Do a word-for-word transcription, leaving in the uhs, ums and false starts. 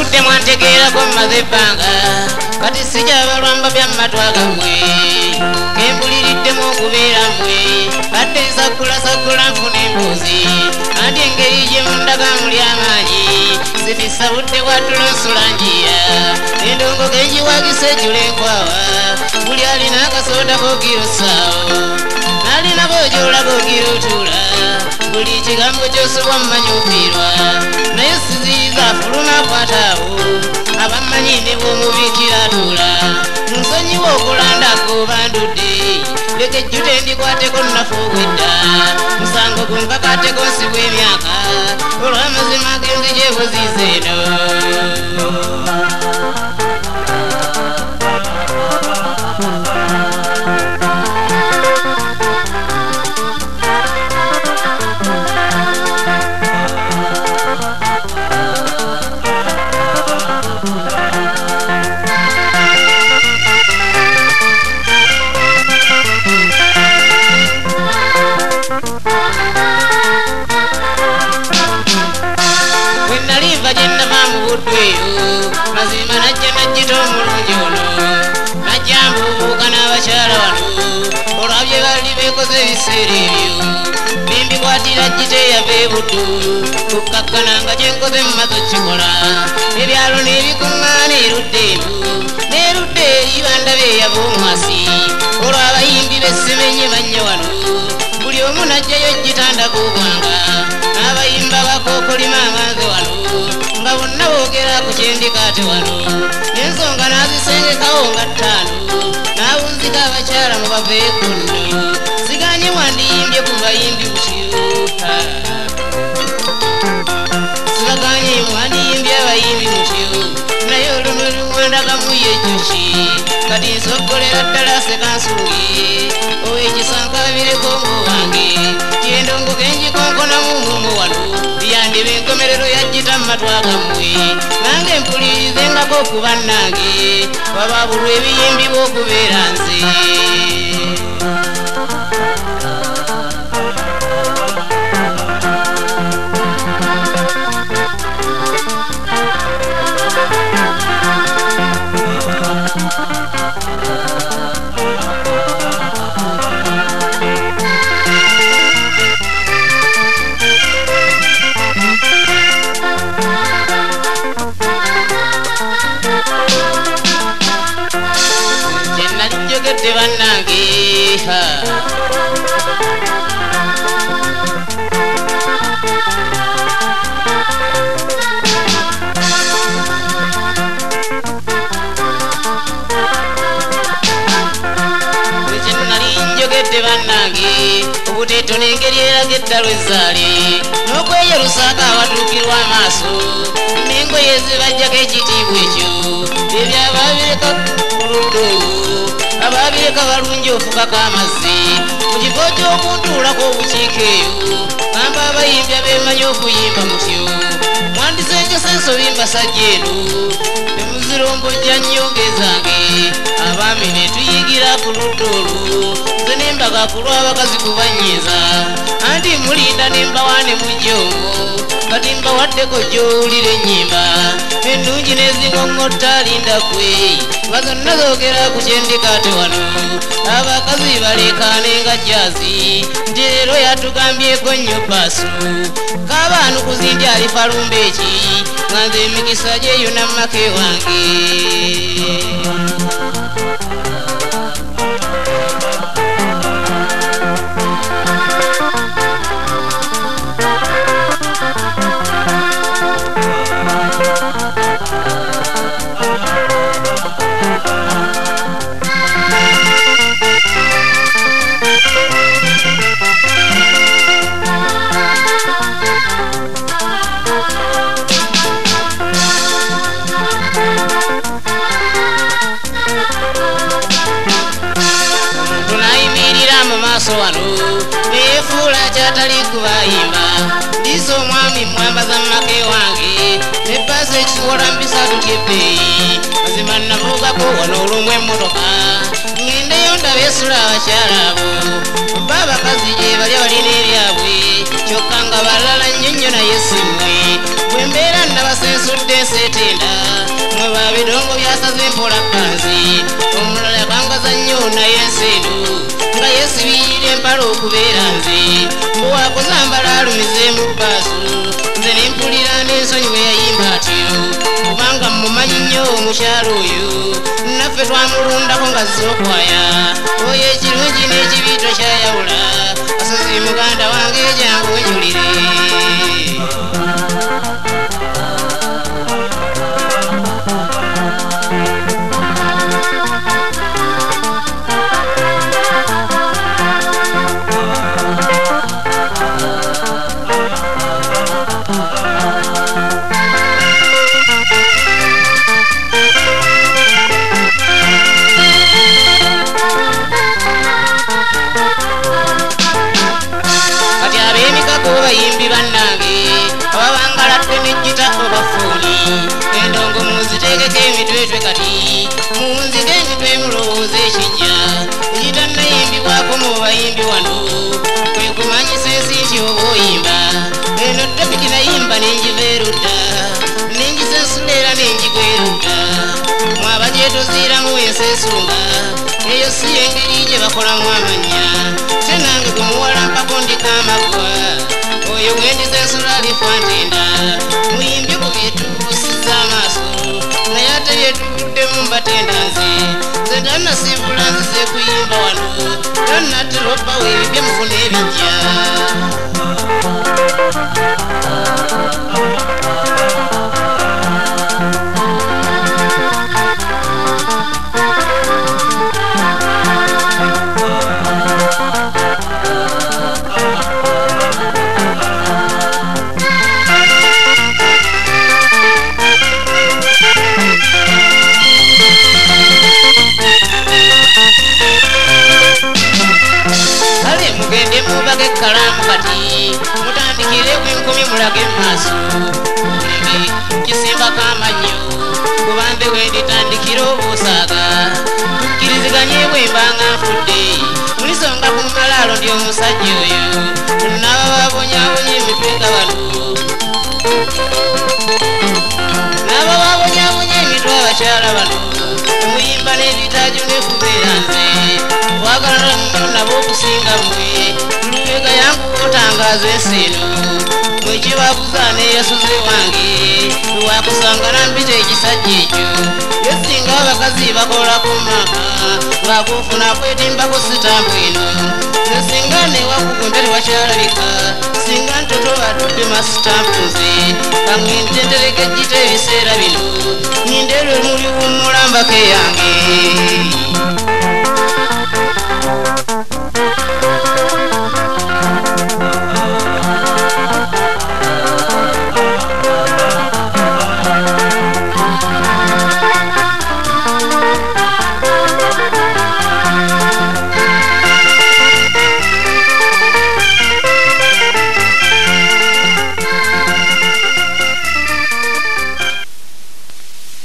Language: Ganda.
mudde mwantegeera ko maze ebbanga kati sijja balwamba byammatwa gammwe kembuliridde okubeera mmwe kadde nsakula sakula nfuna emboozi anti engeri gye mundaga muli amaanyi sitisabudde bwatula nsula njiya endongo genjiwagisa ejjula enkwawa buli alina akasoda koogirosaawo nalina bojola googirotuula buli kigambo kyosobwa mumanyuukirwa naye siziriza afuluma akwataawo abamanyi ne bw'omubikira atuula nsonyiwa okulandako bandudde leka ejjuta endikwateko nnafu obwedda musango gunkakateko nsibwa emyaka olw'amazima g'enzija ebuziiza eno mazima najja najjita omulungi ono najja mbuubuuka n'abakyala wano olwabye bali beekoze ebiseera ebyo bimbikwatira jjita eyava ebuddu kukkakkana nga gyenkoze mu mazo kikola ebyalo n'ebikuŋŋaana erudde ebu n'erudde eri bandaba eyava omwasi olw'abayimbi b'essimenye bannyo wano buli omu najjayo jjitandaku obwanga n'abayimba bakookolima amanze wano nga bonna boogera ku kyendikaate wano n'ensonga n'azisengekawo nga ttaano n'abunzika abakyala mu baveeko nno siganye mwandiyimbye ku bayimbi butyuka sibaganye mwandiyimbye abayimbi mutyo naye oluno lumwandagamu yejjuki kati nsoggolera ddala sekansunge owekisankabireko mu wange kyendongo genjikonkonamu mumu wano yandiba enkomerero yajjita mu matwa gammwe nange mpuliririzengako okuba nange wababulwa ebiyimbi bw'okubeera nze jogedde bannange njogedde bannange obuteeto n'engeri eraga eddalo ezzaali n'okweyerusaako abatuukirwa amaaso n'engoye ezibajjako ekitiibwa ekyo ebyababireka ku ludda olwo ababireka balungi ofukako amazzi mu kifo ky'okuntuulako obukiiko eyo gamba abayimbi abeemanyi okuyimba mutyo mwandisengesa ensobi mbasajja eno temuzirombojja nnyongezange abaami ne tuyigira ku ludda olwo nze nembaga ku lw'abakazi kubanyiza anti mulinda nembawaane mujja omwo kati mbawaddeko gy'owulira ennyimba ennungi n'ezingoŋŋotta alinda kwe nga zonna zoogera ku kyendikaate wano abakazi balekaane nga jaazi nti leero yatugambyeko nnyo paasu kaabaanu kuzindi alifalumba eki nga nze emikisa gyeyo nammake wange maaso wano neefuula kyatali kubayimba ndiisa omwami mwambaza mmake wange nebbaasa ekikola mbisatu kyebbeeyi mazima navuugako wano olumwa emmotoka ngendeyo ndaba esula abakyala abo oba abakazi gye balya balina eryabwe kyokka nga balala nnyonnyo naye simmwe bwe mbeera nabasensa asudde enseetenda mwe babidongo byasaze mpola kanzi omulala kangaza nnyo naye enseedu nga yeesibiire empala okubeera nze bwewakuzambala alumize mu bbaasu nze nempulira n'ensonyi bwe yayimba atyo kubanga mumanyi nnyo omukyalo oyo naffe twamulundako nga zookwaya oyo ekirungi n'ekibi tokyayawula asozi muganda wange jangu onjulire bayimbi bannange ababangaladde n'ejjita obafuuni endongo muziteekeko emitwetwe kati munzige emitwe mulowooza ekijja ekitannayimbibwako mu bayimbi wano kwe kumanyisa ensi nti oba oyimba eno topiki nayimba nenjiva erudda nenjisensula era nenjigwa erudda mwaba gyetoziiramu enseesunga eyo si engeri gye bakolamu amanya se nange gwe muwalampako ndika amagwa oyo wendisensula alikwantenda muyimbi ku byetubusiza amaaso naye ate byetuvuddemu mbatenda nze nze tannasibula nzize kuyimba wano tannaterobawo ebibye mufuna ebijja mugende mubage ekalamu kati mutandikire bwenkumi mulage maaso mbe kisimbako amanyo kubambe wenditandikire obusaaga tukkiriziganye bwembanga nfudde mulisonga ku malaalo ndi omusajja oyo naba babonyabonya emitwe nga bano naba babonyabonya emitwe abakyala bano muyimba n'ebitaaju nekubeera nze wagalana nnyo nabo okusinga mmwe lubega yangu otangaza ensi eno mwekibabuza neyasuze wange lwakusangana mpita ekisajja ekyo yesinga abakazi bakolako maka ngakufuna kwetimbako sitambu eno nesinga newakugwe tewakyalabika singa ntoto batudde masitampu nze kamwe ntendereka ejjita ebiseera bino ninderwe muli wummulambako eyange